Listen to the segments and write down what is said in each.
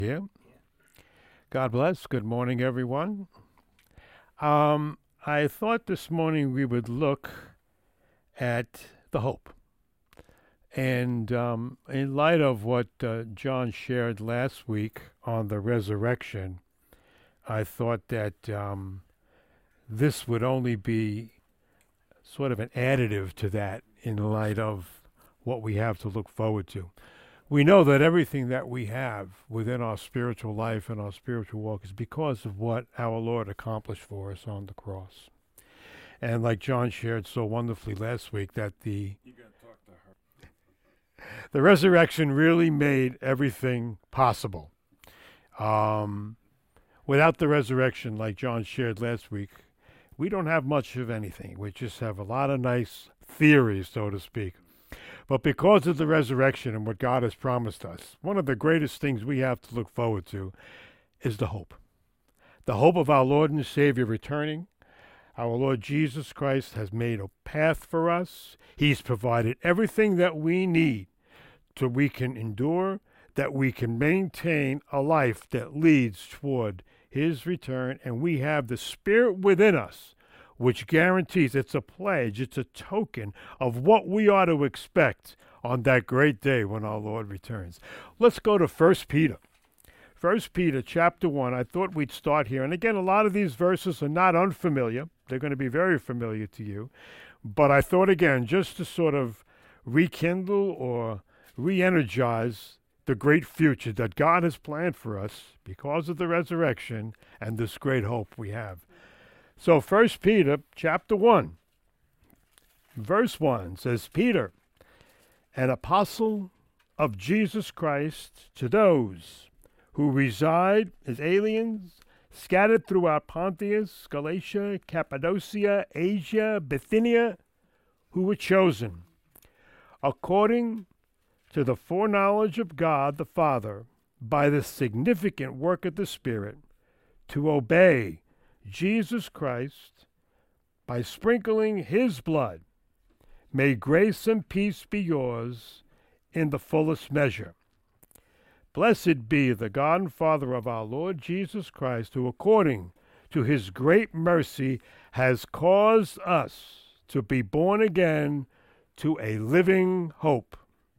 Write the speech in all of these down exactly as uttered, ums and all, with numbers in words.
Yeah. God bless. Good morning, everyone. Um, I thought this morning we would look at the hope. And um, in light of what uh, John shared last week on the resurrection, I thought that um, this would only be sort of an additive to that in light of what we have to look forward to. We know that everything that we have within our spiritual life and our spiritual walk is because of what our Lord accomplished for us on the cross. And like John shared so wonderfully last week, that the You gotta talk to her. the resurrection really made everything possible. Um, without the resurrection, like John shared last week, we don't have much of anything. We just have a lot of nice theories, so to speak. But because of the resurrection and what God has promised us, one of the greatest things we have to look forward to is the hope. The hope of our Lord and Savior returning. Our Lord Jesus Christ has made a path for us. He's provided everything that we need so we can endure, that we can maintain a life that leads toward His return. And we have the Spirit within us, which guarantees, it's a pledge, it's a token of what we ought to expect on that great day when our Lord returns. Let's go to First Peter. First Peter chapter one. I thought we'd start here. And again, a lot of these verses are not unfamiliar. They're going to be very familiar to you. But I thought, again, just to sort of rekindle or re-energize the great future that God has planned for us because of the resurrection and this great hope we have. So First Peter chapter one, verse one says, Peter, an apostle of Jesus Christ, to those who reside as aliens, scattered throughout Pontus, Galatia, Cappadocia, Asia, Bithynia, who were chosen, according to the foreknowledge of God the Father, by the significant work of the Spirit, to obey Jesus Christ by sprinkling His blood. May grace and peace be yours in the fullest measure. Blessed be the God and Father of our Lord Jesus Christ, who according to His great mercy has caused us to be born again to a living hope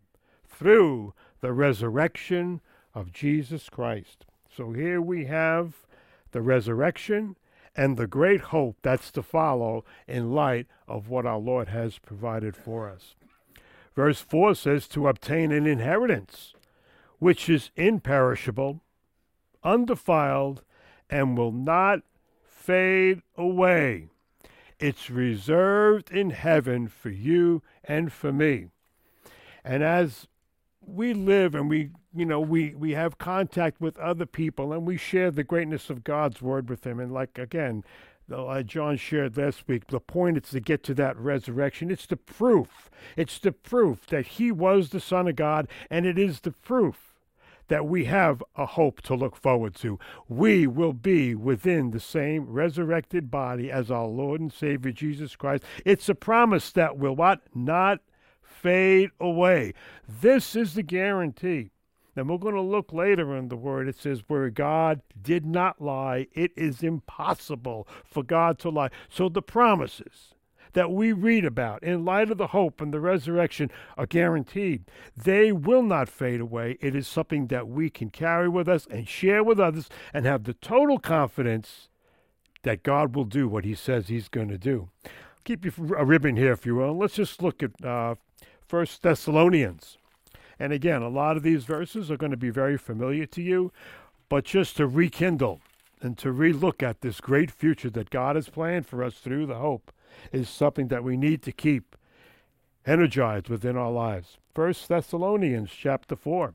through the resurrection of Jesus Christ. So here we have the resurrection and the great hope that's to follow in light of what our Lord has provided for us. Verse four says, to obtain an inheritance which is imperishable, undefiled, and will not fade away. It's reserved in heaven for you and for me. And as we live and we, you know, we, we have contact with other people and we share the greatness of God's word with them. And like, again, uh, John shared last week, the point is to get to that resurrection. It's the proof. It's the proof that He was the Son of God, and it is the proof that we have a hope to look forward to. We will be within the same resurrected body as our Lord and Savior Jesus Christ. It's a promise that will what? Not fade away. This is the guarantee. And we're going to look later in the word. It says, where God did not lie, it is impossible for God to lie. So the promises that we read about in light of the hope and the resurrection are guaranteed. They will not fade away. It is something that we can carry with us and share with others and have the total confidence that God will do what He says He's going to do. Keep your a ribbon here, if you will. Let's just look at uh, First Thessalonians. And again, a lot of these verses are going to be very familiar to you, but just to rekindle and to relook at this great future that God has planned for us through the hope is something that we need to keep energized within our lives. First Thessalonians chapter four.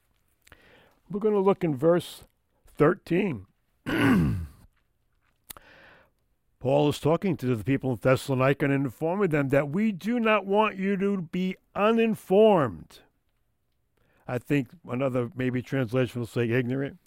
We're going to look in verse thirteen. Paul is talking to the people of Thessalonica and informing them that we do not want you to be uninformed. I think another maybe translation will say ignorant.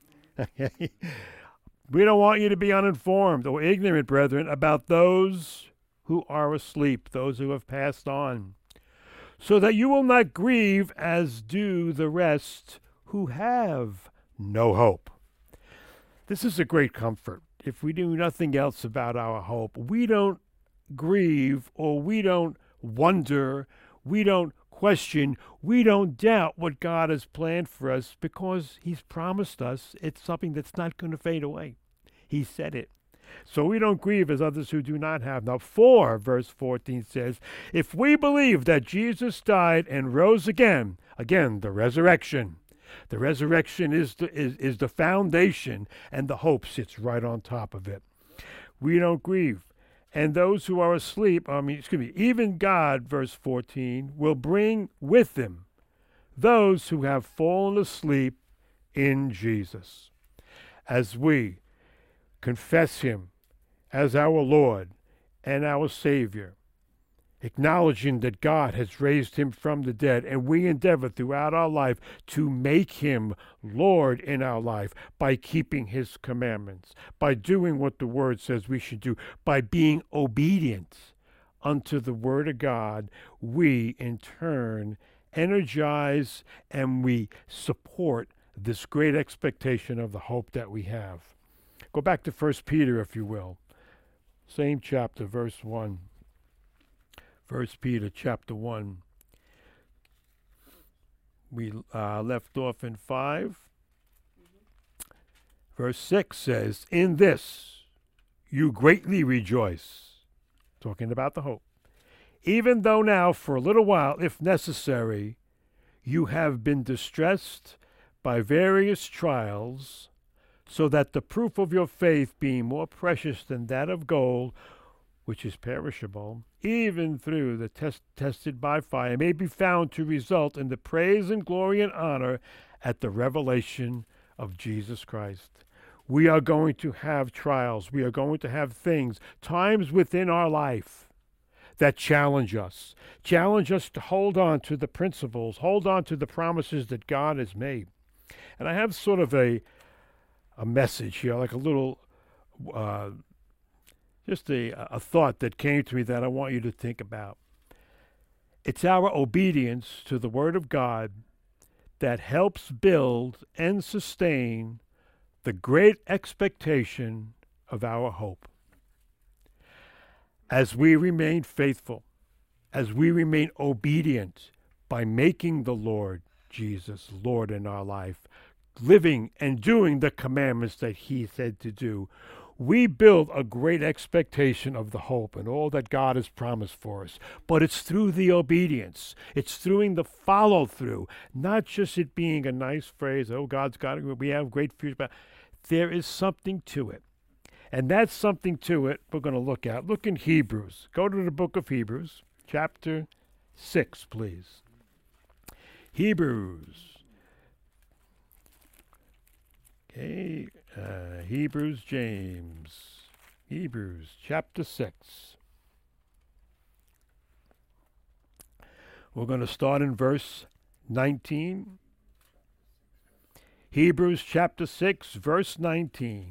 We don't want you to be uninformed or ignorant, brethren, about those who are asleep, those who have passed on, so that you will not grieve as do the rest who have no hope. This is a great comfort. If we do nothing else about our hope, we don't grieve or we don't wonder, we don't question, we don't doubt what God has planned for us because he's promised us it's something that's not going to fade away. He said it. So we don't grieve as others who do not have. Now, for, verse fourteen says, if we believe that Jesus died and rose again, again, the resurrection, the resurrection is the, is, is the foundation, and the hope sits right on top of it. We don't grieve. And those who are asleep, I mean, excuse me, even God, verse fourteen, will bring with him those who have fallen asleep in Jesus. As we confess him as our Lord and our Savior, acknowledging that God has raised him from the dead, and we endeavor throughout our life to make him Lord in our life by keeping his commandments, by doing what the word says we should do, by being obedient unto the word of God, we in turn energize and we support this great expectation of the hope that we have. Go back to First Peter, if you will. Same chapter, verse one. First Peter chapter one. We uh, left off in five. Mm-hmm. Verse six says, in this you greatly rejoice. Talking about the hope. Even though now, for a little while, if necessary, you have been distressed by various trials, so that the proof of your faith, being more precious than that of gold, which is perishable, even through the test tested by fire, may be found to result in the praise and glory and honor at the revelation of Jesus Christ. We are going to have trials. We are going to have things, times within our life that challenge us. Challenge us to hold on to the principles, hold on to the promises that God has made. And I have sort of a a message here, like a little, uh, just a, a thought that came to me that I want you to think about. It's our obedience to the Word of God that helps build and sustain the great expectation of our hope. As we remain faithful, as we remain obedient by making the Lord Jesus Lord in our life, living and doing the commandments that he said to do, we build a great expectation of the hope and all that God has promised for us. But it's through the obedience. It's through the follow-through, not just it being a nice phrase, oh, God's got it, we have great future. But there is something to it. And that's something to it we're going to look at. Look in Hebrews. Go to the book of Hebrews, chapter six, please. Hebrews. Okay, uh, Hebrews, James, Hebrews chapter six. We're going to start in verse nineteen. Hebrews chapter six, verse nineteen.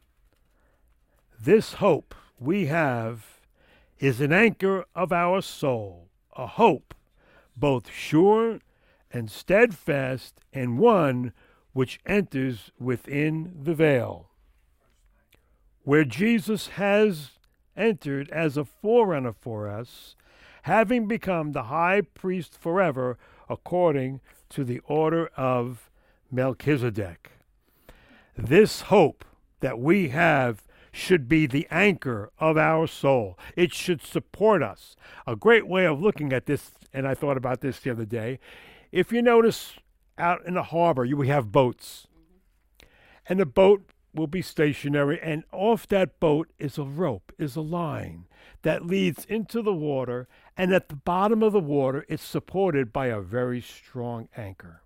This hope we have is an anchor of our soul, a hope both sure and steadfast, and one which enters within the veil, where Jesus has entered as a forerunner for us, having become the high priest forever according to the order of Melchizedek. This hope that we have should be the anchor of our soul. It should support us. A great way of looking at this, and I thought about this the other day, if you notice out in the harbor, you we have boats. Mm-hmm. And the boat will be stationary, and off that boat is a rope, is a line that leads into the water, and at the bottom of the water, it's supported by a very strong anchor.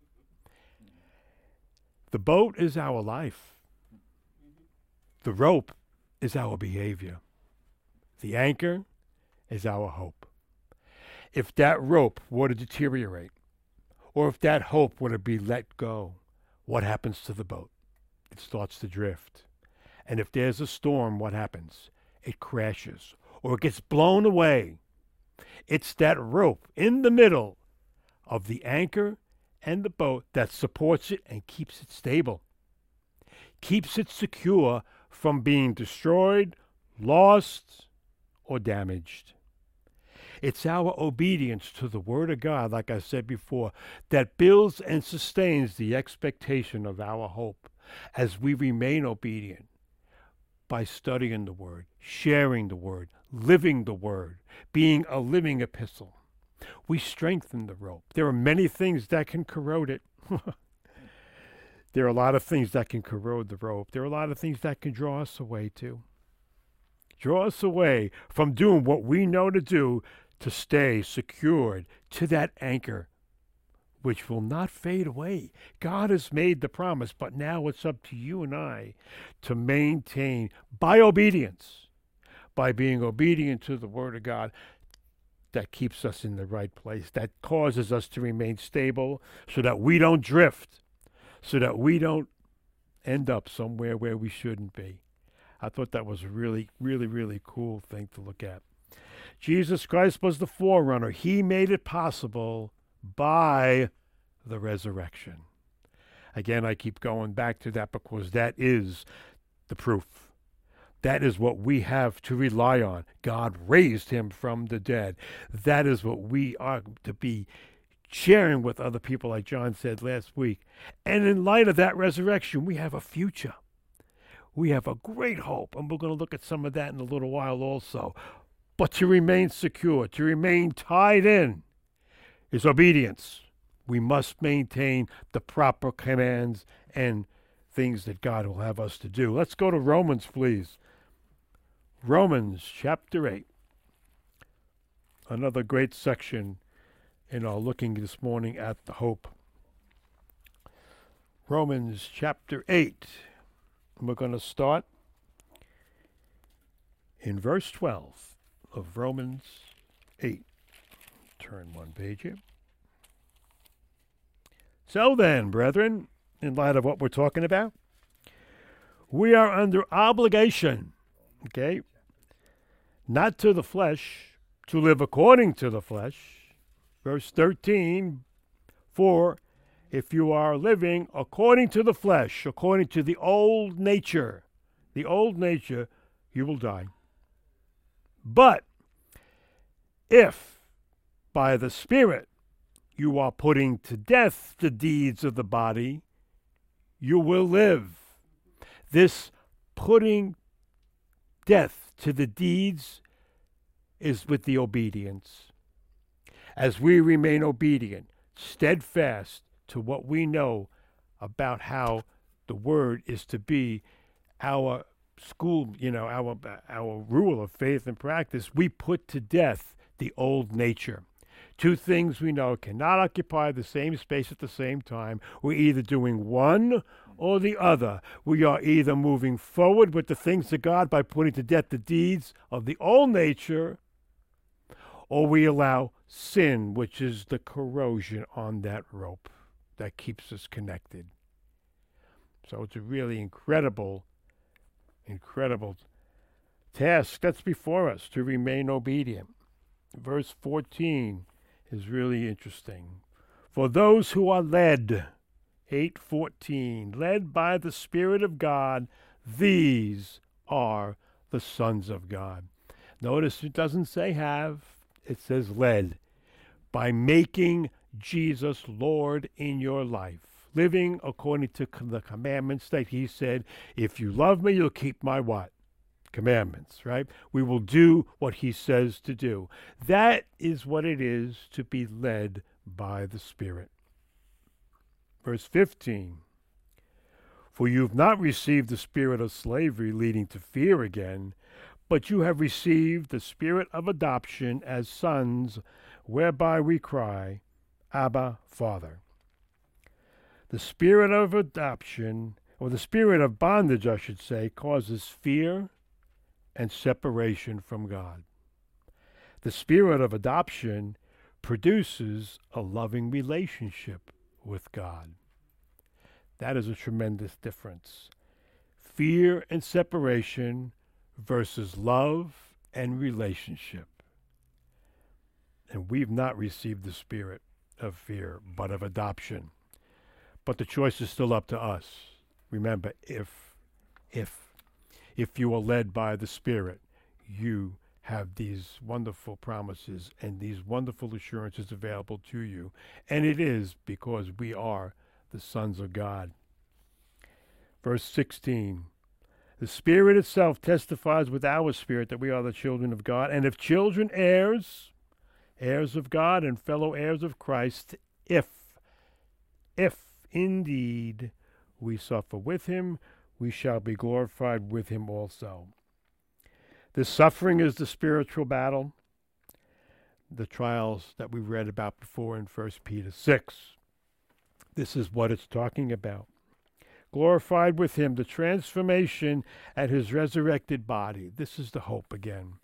The boat is our life. The rope is our behavior. The anchor is our hope. If that rope were to deteriorate, or if that hope were to be let go, what happens to the boat? It starts to drift. And if there's a storm, what happens? It crashes, or it gets blown away. It's that rope in the middle of the anchor and the boat that supports it and keeps it stable, keeps it secure from being destroyed, lost, or damaged. It's our obedience to the Word of God, like I said before, that builds and sustains the expectation of our hope as we remain obedient by studying the Word, sharing the Word, living the Word, being a living epistle. We strengthen the rope. There are many things that can corrode it. There are a lot of things that can corrode the rope. There are a lot of things that can draw us away too. Draw us away from doing what we know to do to stay secured to that anchor, which will not fade away. God has made the promise, but now it's up to you and I to maintain by obedience, by being obedient to the Word of God, that keeps us in the right place, that causes us to remain stable so that we don't drift, so that we don't end up somewhere where we shouldn't be. I thought that was a really, really, really cool thing to look at. Jesus Christ was the forerunner. He made it possible by the resurrection. Again, I keep going back to that because that is the proof. That is what we have to rely on. God raised him from the dead. That is what we are to be sharing with other people, like John said last week. And in light of that resurrection, we have a future. We have a great hope, and we're going to look at some of that in a little while also. But to remain secure, to remain tied in, is obedience. We must maintain the proper commands and things that God will have us to do. Let's go to Romans, please. Romans chapter eight. Another great section in our looking this morning at the hope. Romans chapter eight. We're going to start in verse twelve of Romans eight. Turn one page here. So then, brethren, in light of what we're talking about, we are under obligation, okay, not to the flesh, to live according to the flesh. Verse thirteen, for if you are living according to the flesh, according to the old nature, the old nature, you will die. But if by the Spirit you are putting to death the deeds of the body, you will live. This putting death to the deeds is with the obedience. As we remain obedient, steadfast to what we know about how the Word is to be our school, you know, our our rule of faith and practice, we put to death the old nature. Two things we know cannot occupy the same space at the same time. We're either doing one or the other. We are either moving forward with the things of God by putting to death the deeds of the old nature, or we allow sin, which is the corrosion on that rope that keeps us connected. So it's a really incredible, incredible task that's before us, to remain obedient. Verse fourteen is really interesting. For those who are led, eight fourteen, led by the Spirit of God, these are the sons of God. Notice it doesn't say have, it says led. By making Jesus Lord in your life, living according to the commandments that he said, if you love me, you'll keep my what? Commandments, right? We will do what he says to do. That is what it is to be led by the Spirit. Verse fifteen, for you have not received the spirit of slavery leading to fear again, but you have received the spirit of adoption as sons, whereby we cry, Abba, Father. The spirit of adoption, or the spirit of bondage, I should say, causes fear and separation from God. The spirit of adoption produces a loving relationship with God. That is a tremendous difference. Fear and separation versus love and relationship. And we've not received the spirit of fear, but of adoption. But the choice is still up to us. Remember, if, if, if you are led by the Spirit, you have these wonderful promises and these wonderful assurances available to you. And it is because we are the sons of God. Verse sixteen, the Spirit itself testifies with our spirit that we are the children of God. And if children, heirs, heirs of God and fellow heirs of Christ, if, if indeed we suffer with him, we shall be glorified with him also. This suffering is the spiritual battle, the trials that we read about before in First Peter six. This is what it's talking about. Glorified with him, the transformation at his resurrected body. This is the hope again.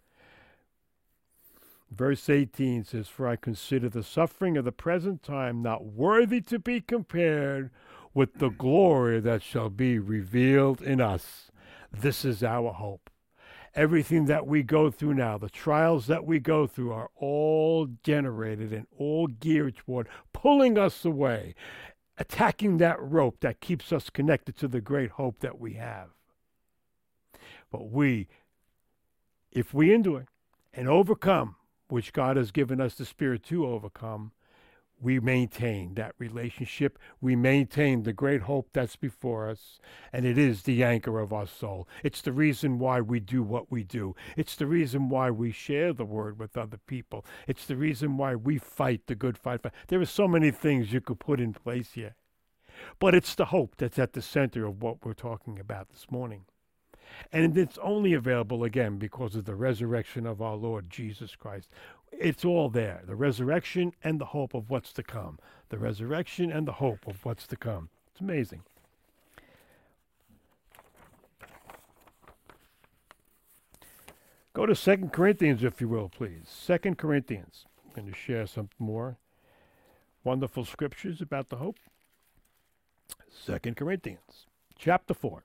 Verse eighteen says, for I consider the suffering of the present time not worthy to be compared with the glory that shall be revealed in us. This is our hope. Everything that we go through now, the trials that we go through, are all generated and all geared toward pulling us away, attacking that rope that keeps us connected to the great hope that we have. But we, if we endure and overcome, which God has given us the Spirit to overcome, we maintain that relationship. We maintain the great hope that's before us, and it is the anchor of our soul. It's the reason why we do what we do. It's the reason why we share the word with other people. It's the reason why we fight the good fight. There are so many things you could put in place here, but it's the hope that's at the center of what we're talking about this morning. And it's only available, again, because of the resurrection of our Lord Jesus Christ. It's all there, the resurrection and the hope of what's to come. The resurrection and the hope of what's to come. It's amazing. Go to Second Corinthians, if you will, please. Second Corinthians. I'm going to share some more wonderful scriptures about the hope. Second Corinthians, chapter four.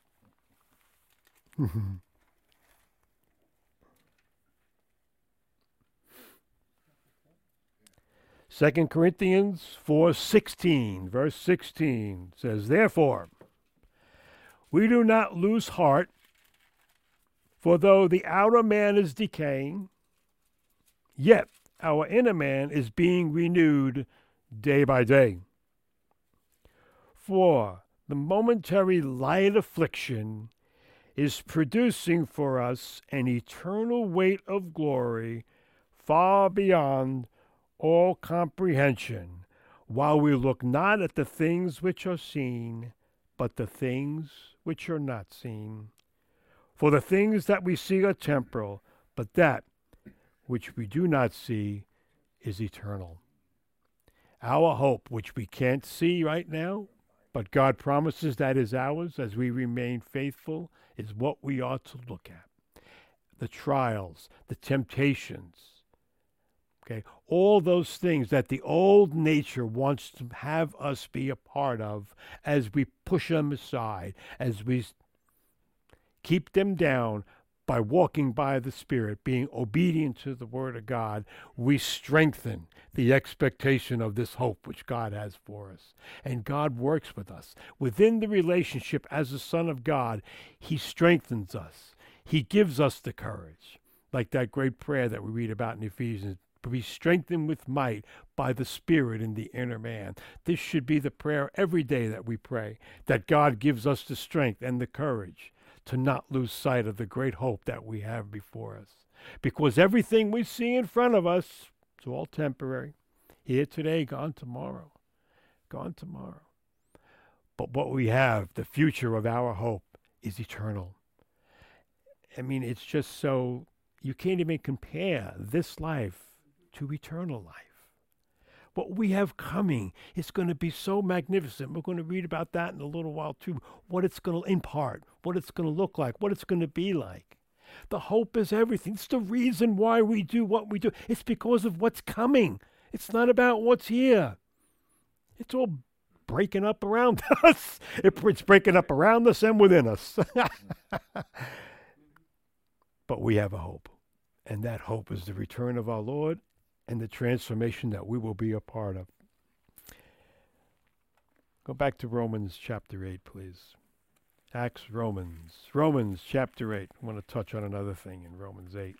Second Corinthians four sixteen, verse sixteen says, therefore, we do not lose heart, for though the outer man is decaying, yet our inner man is being renewed day by day. For the momentary light affliction is producing for us an eternal weight of glory far beyond all comprehension, while we look not at the things which are seen, but the things which are not seen. For the things that we see are temporal, but that which we do not see is eternal. Our hope, which we can't see right now, but God promises that is ours as we remain faithful, is what we ought to look at. The trials, the temptations, okay, all those things that the old nature wants to have us be a part of, as we push them aside, as we keep them down by walking by the Spirit, being obedient to the Word of God, we strengthen the expectation of this hope which God has for us. And God works with us. Within the relationship as a son of God, he strengthens us. He gives us the courage, like that great prayer that we read about in Ephesians, to be strengthened with might by the Spirit in the inner man. This should be the prayer every day that we pray, that God gives us the strength and the courage to not lose sight of the great hope that we have before us. Because everything we see in front of us, it's all temporary. Here today, gone tomorrow. Gone tomorrow. But what we have, the future of our hope, is eternal. I mean, it's just so, you can't even compare this life to eternal life. What we have coming is going to be so magnificent. We're going to read about that in a little while too, what it's going to impart, what it's going to look like, what it's going to be like. The hope is everything. It's the reason why we do what we do. It's because of what's coming. It's not about what's here. It's all breaking up around us. It's breaking up around us and within us. But we have a hope. And that hope is the return of our Lord and the transformation that we will be a part of. Go back to Romans chapter eight, please. Acts, Romans. Romans chapter eight. I want to touch on another thing in Romans eight.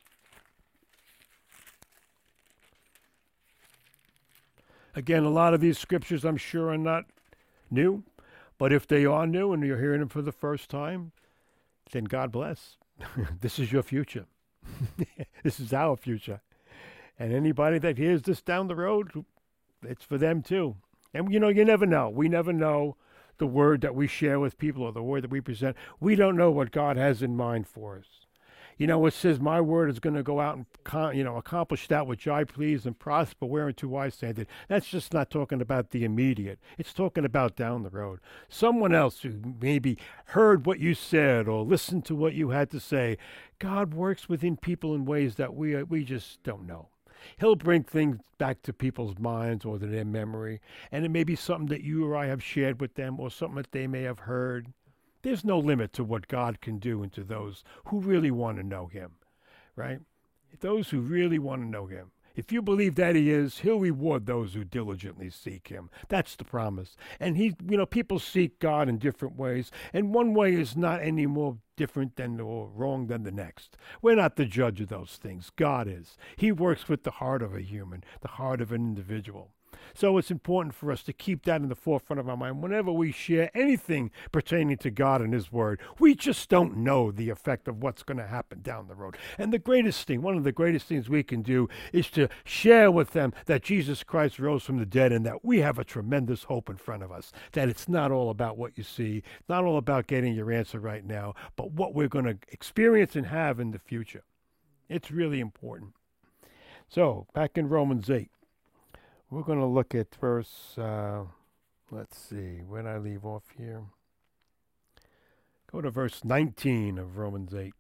Again, a lot of these scriptures I'm sure are not new, but if they are new and you're hearing them for the first time, then God bless. This is your future. This is our future. And anybody that hears this down the road, it's for them too. And, you know, you never know. We never know the word that we share with people or the word that we present. We don't know what God has in mind for us. You know, it says, my word is going to go out and, you know, accomplish that which I please and prosper whereunto I send it. That's just not talking about the immediate. It's talking about down the road. Someone else who maybe heard what you said or listened to what you had to say. God works within people in ways that we we just don't know. He'll bring things back to people's minds or to their memory, and it may be something that you or I have shared with them or something that they may have heard. There's no limit to what God can do into those who really want to know him, right? Those who really want to know him. If you believe that he is, he'll reward those who diligently seek him. That's the promise. And he, you know, people seek God in different ways, and one way is not any more different than or wrong than the next. We're not the judge of those things. God is. He works with the heart of a human, the heart of an individual. So it's important for us to keep that in the forefront of our mind whenever we share anything pertaining to God and his word. We just don't know the effect of what's going to happen down the road. And the greatest thing, one of the greatest things we can do is to share with them that Jesus Christ rose from the dead and that we have a tremendous hope in front of us, that it's not all about what you see, not all about getting your answer right now, but what we're going to experience and have in the future. It's really important. So, back in Romans eight. We're going to look at verse, uh, let's see, where did I leave off here? Go to verse nineteen of Romans eight.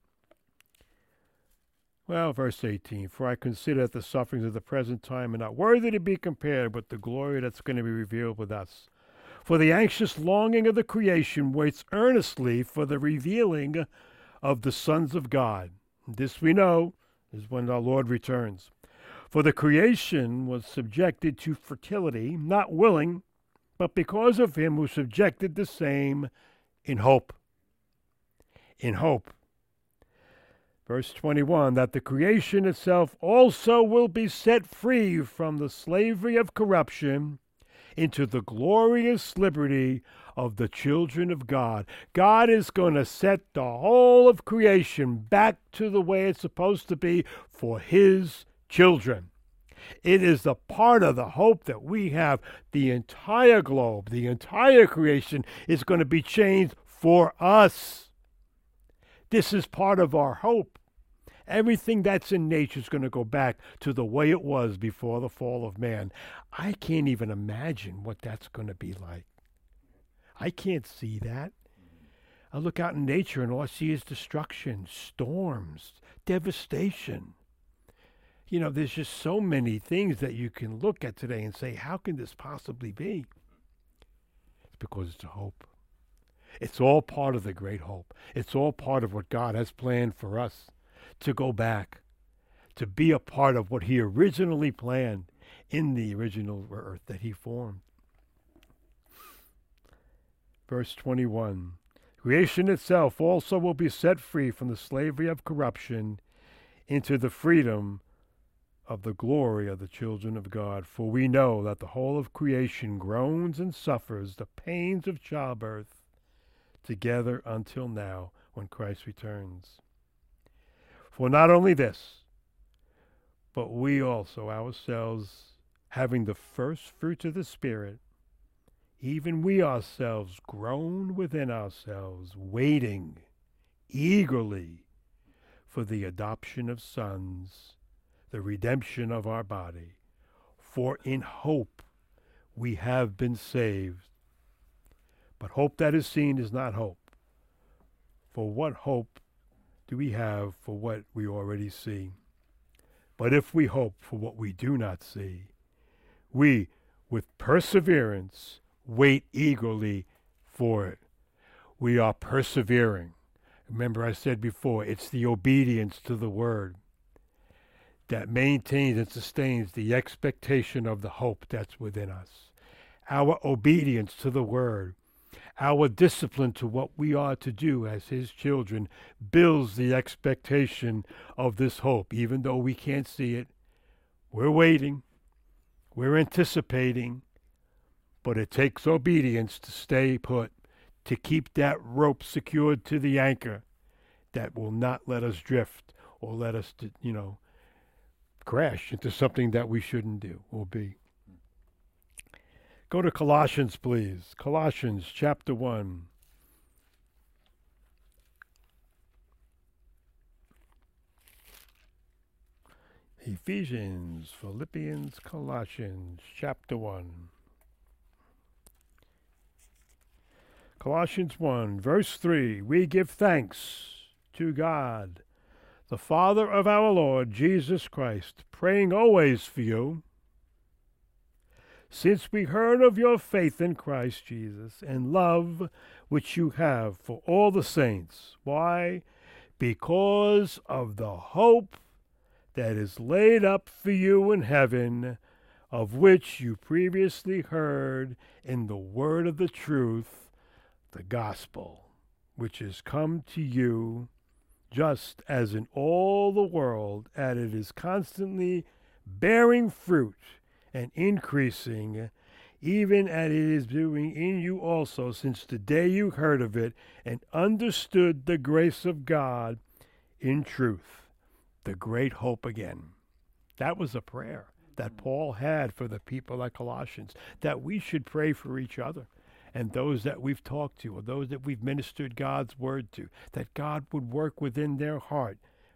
Well, verse eighteen. For I consider that the sufferings of the present time are not worthy to be compared with the glory that's going to be revealed with us. For the anxious longing of the creation waits earnestly for the revealing of the sons of God. This we know is when our Lord returns. For the creation was subjected to fertility, not willing, but because of him who subjected the same in hope. In hope. Verse twenty-one, that the creation itself also will be set free from the slavery of corruption into the glorious liberty of the children of God. God is going to set the whole of creation back to the way it's supposed to be for his children. It is the part of the hope that we have. The entire globe, the entire creation is going to be changed for us. This is part of our hope. Everything that's in nature is going to go back to the way it was before the fall of man. I can't even imagine what that's going to be like. I can't see that. I look out in nature and all I see is destruction, storms, devastation. You know, there's just so many things that you can look at today and say, how can this possibly be? It's because it's a hope. It's all part of the great hope. It's all part of what God has planned for us to go back, to be a part of what he originally planned in the original earth that he formed. Verse twenty-one, creation itself also will be set free from the slavery of corruption into the freedom of the glory of the children of God. For we know that the whole of creation groans and suffers the pains of childbirth together until now when Christ returns. For not only this, but we also ourselves, having the first fruits of the Spirit, even we ourselves groan within ourselves, waiting eagerly for the adoption of sons, the redemption of our body. For in hope we have been saved. But hope that is seen is not hope. For what hope do we have for what we already see? But if we hope for what we do not see, we, with perseverance, wait eagerly for it. We are persevering. Remember I said before, it's the obedience to the word that maintains and sustains the expectation of the hope that's within us. our obedience to the word, our discipline to what we are to do as his children builds the expectation of this hope. Even though we can't see it, we're waiting, we're anticipating, but it takes obedience to stay put, to keep that rope secured to the anchor that will not let us drift or let us, to, you know, crash into something that we shouldn't do or be. Go to Colossians, please. Colossians chapter one. Ephesians, Philippians, Colossians chapter one. Colossians one, verse three. We give thanks to God, the Father of our Lord Jesus Christ, praying always for you, since we heard of your faith in Christ Jesus and love which you have for all the saints. Why? Because of the hope that is laid up for you in heaven, of which you previously heard in the word of the truth, the gospel, which has come to you, just as in all the world, and it is constantly bearing fruit and increasing, even as it is doing in you also, since the day you heard of it and understood the grace of God in truth, the great hope again. That was a prayer that Paul had for the people at Colossians, that we should pray for each other and those that we've talked to or those that we've ministered God's word to, that God would work within their heart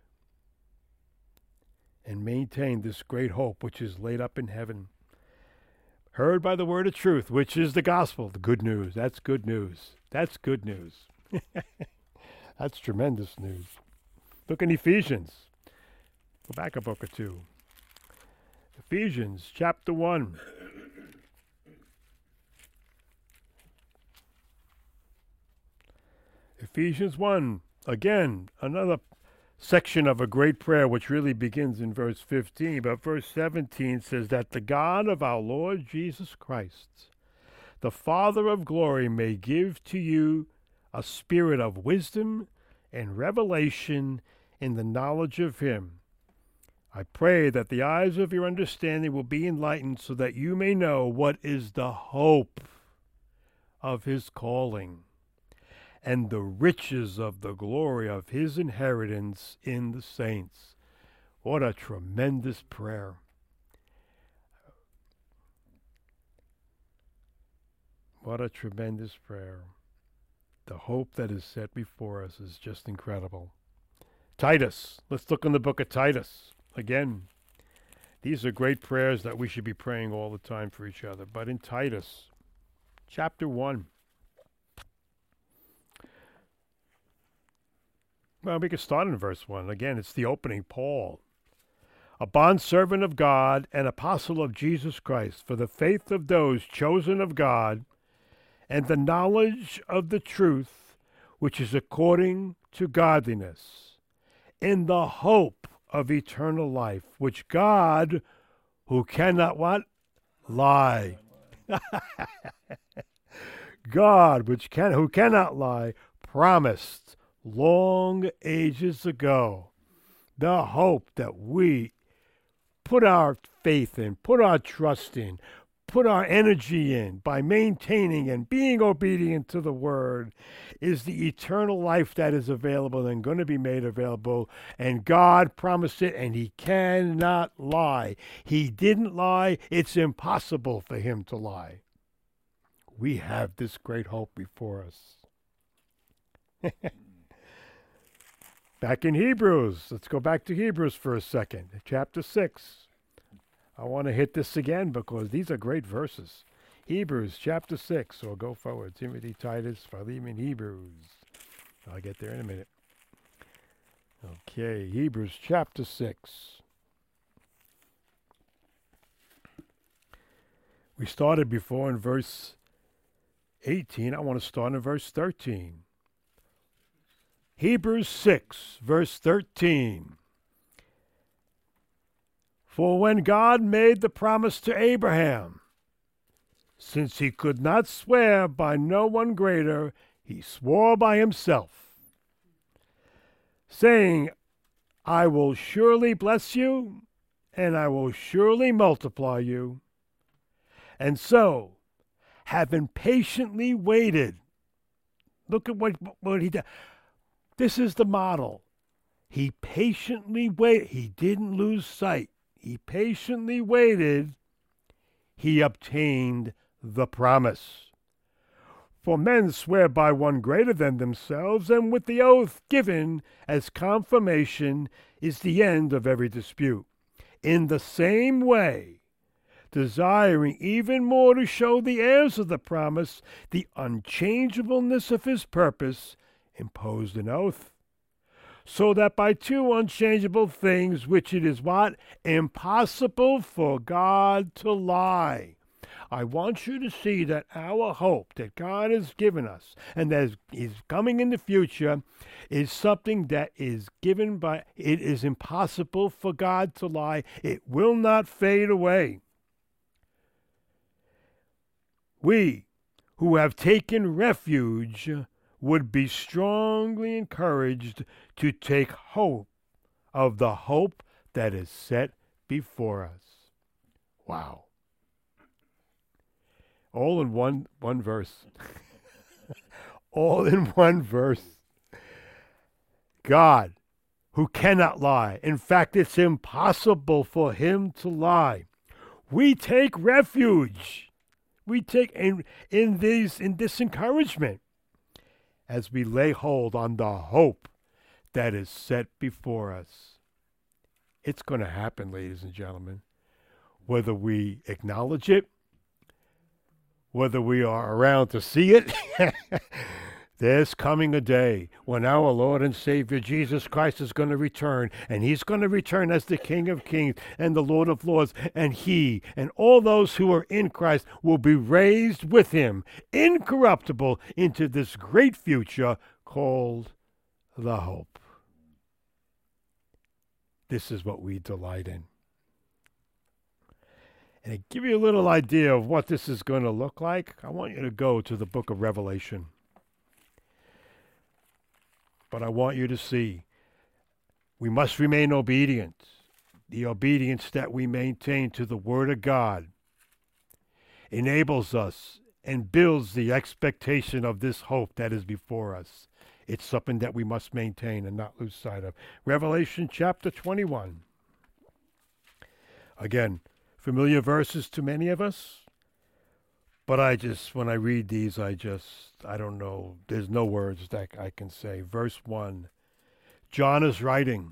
and maintain this great hope which is laid up in heaven. Heard by the word of truth, which is the gospel, the good news. That's good news. That's good news. That's tremendous news. Look in Ephesians. Go back a book or two. Ephesians chapter one. Ephesians one. Again, another section of a great prayer which really begins in verse fifteen, but verse seventeen says that the God of our Lord Jesus Christ, the Father of glory, may give to you a spirit of wisdom and revelation in the knowledge of him. I pray that the eyes of your understanding will be enlightened so that you may know what is the hope of his calling and the riches of the glory of his inheritance in the saints. What a tremendous prayer. What a tremendous prayer. The hope that is set before us is just incredible. Titus. Let's look in the book of Titus. Again, these are great prayers that we should be praying all the time for each other. But in Titus, chapter one, well, we can start in verse one. Again, it's the opening. Paul, a bondservant of God and apostle of Jesus Christ, for the faith of those chosen of God and the knowledge of the truth, which is according to godliness, in the hope of eternal life, which God, who cannot what? Lie. God, which can, who cannot lie, promised long ages ago, the hope that we put our faith in, put our trust in, put our energy in by maintaining and being obedient to the word is the eternal life that is available and going to be made available. And God promised it, and he cannot lie. He didn't lie. It's impossible for him to lie. We have this great hope before us. Back in Hebrews. Let's go back to Hebrews for a second. Chapter six. I want to hit this again because these are great verses. Hebrews chapter six. So go forward. Timothy, Titus, Philemon, Hebrews. I'll get there in a minute. Okay, Hebrews chapter six. We started before in verse eighteen. I want to start in verse thirteen. Hebrews six, verse thirteen. For when God made the promise to Abraham, since he could not swear by no one greater, he swore by himself, saying, I will surely bless you, and I will surely multiply you. And so, having patiently waited, look at what, what he did. This is the model. He patiently waited. He didn't lose sight. He patiently waited. He obtained the promise. For men swear by one greater than themselves, and with the oath given as confirmation is the end of every dispute. In the same way, desiring even more to show the heirs of the promise the unchangeableness of his purpose, imposed an oath, so that by two unchangeable things, which it is what? Impossible for God to lie. I want you to see that our hope that God has given us and that is coming in the future is something that is given by, it is impossible for God to lie. It will not fade away. We who have taken refuge would be strongly encouraged to take hope of the hope that is set before us. Wow. All in one one verse. All in one verse. God, who cannot lie. In fact, it's impossible for him to lie. We take refuge. We take in in these in this encouragement as we lay hold on the hope that is set before us. It's going to happen, ladies and gentlemen, whether we acknowledge it, whether we are around to see it. There's coming a day when our Lord and Savior Jesus Christ is going to return, and he's going to return as the King of Kings and the Lord of Lords, and he and all those who are in Christ will be raised with him, incorruptible, into this great future called the hope. This is what we delight in. And to give you a little idea of what this is going to look like, I want you to go to the book of Revelation. But I want you to see, we must remain obedient. The obedience that we maintain to the Word of God enables us and builds the expectation of this hope that is before us. It's something that we must maintain and not lose sight of. Revelation chapter twenty-one. Again, familiar verses to many of us, but I just, when I read these, I just, I don't know, there's no words that I can say. Verse one, John is writing.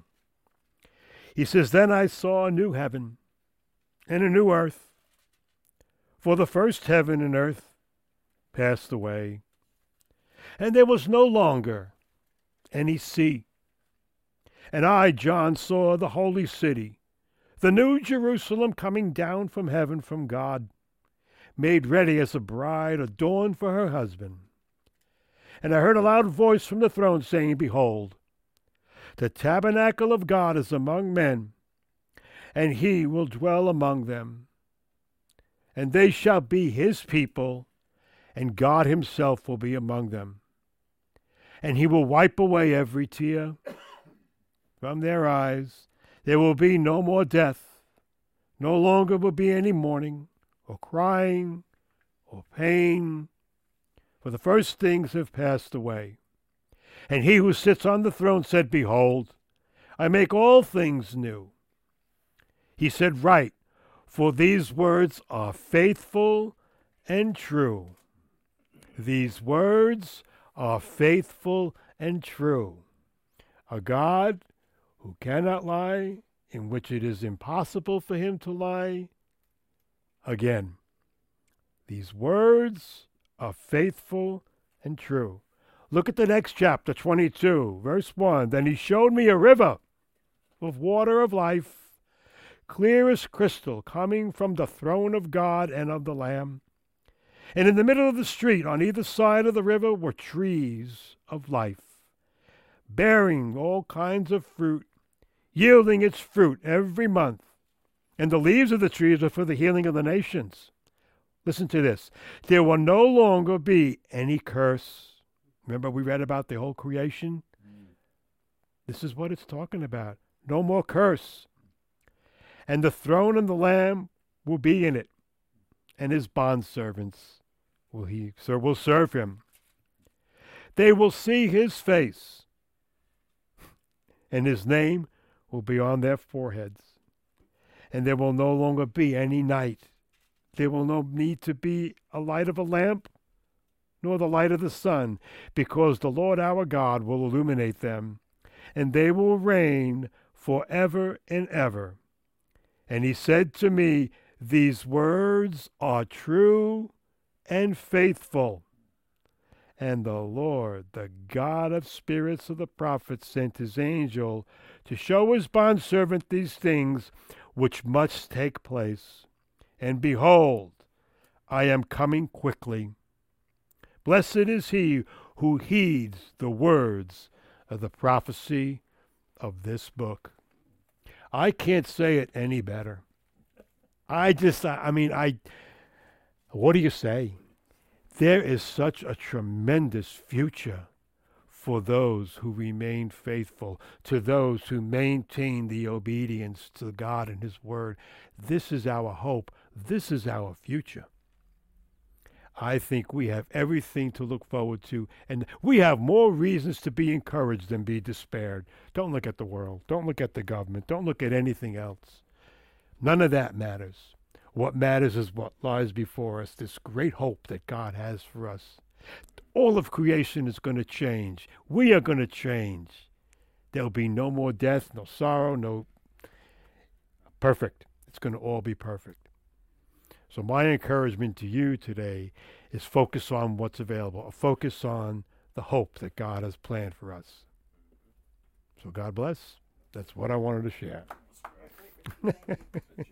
He says, Then I saw a new heaven and a new earth, for the first heaven and earth passed away, and there was no longer any sea. And I, John, saw the holy city, the new Jerusalem, coming down from heaven from God, made ready as a bride adorned for her husband. And I heard a loud voice from the throne saying, Behold, the tabernacle of God is among men, and he will dwell among them. And they shall be his people, and God himself will be among them. And he will wipe away every tear from their eyes. There will be no more death. No longer will be any mourning, or crying, or pain, for the first things have passed away. And he who sits on the throne said, Behold, I make all things new. He said, Write, for these words are faithful and true. These words are faithful and true. A God who cannot lie, in which it is impossible for him to lie. Again, these words are faithful and true. Look at the next chapter, twenty-two, verse one. Then he showed me a river of water of life, clear as crystal, coming from the throne of God and of the Lamb. And in the middle of the street, on either side of the river, were trees of life, bearing all kinds of fruit, yielding its fruit every month. And the leaves of the trees are for the healing of the nations. Listen to this. There will no longer be any curse. Remember we read about the whole creation? This is what it's talking about. No more curse. And the throne and the Lamb will be in it, and his bondservants will he sir will serve him. They will see his face, and his name will be on their foreheads. And there will no longer be any night. There will no need to be a light of a lamp, nor the light of the sun, because the Lord our God will illuminate them, and they will reign forever and ever. And he said to me, these words are true and faithful. And the Lord, the God of spirits of the prophets, sent his angel to show his bondservant these things which must take place. And behold, I am coming quickly. Blessed is he who heeds the words of the prophecy of this book. I can't say it any better. I just, I mean, I, what do you say? There is such a tremendous future for those who remain faithful, to those who maintain the obedience to God and his word. This is our hope. This is our future. I think we have everything to look forward to, and we have more reasons to be encouraged than be despaired. Don't look at the world. Don't look at the government. Don't look at anything else. None of that matters. What matters is what lies before us, this great hope that God has for us. All of creation is going to change. We are going to change. There'll be no more death, no sorrow, no... Perfect. It's going to all be perfect. So my encouragement to you today is focus on what's available. Focus on the hope that God has planned for us. So God bless. That's what I wanted to share.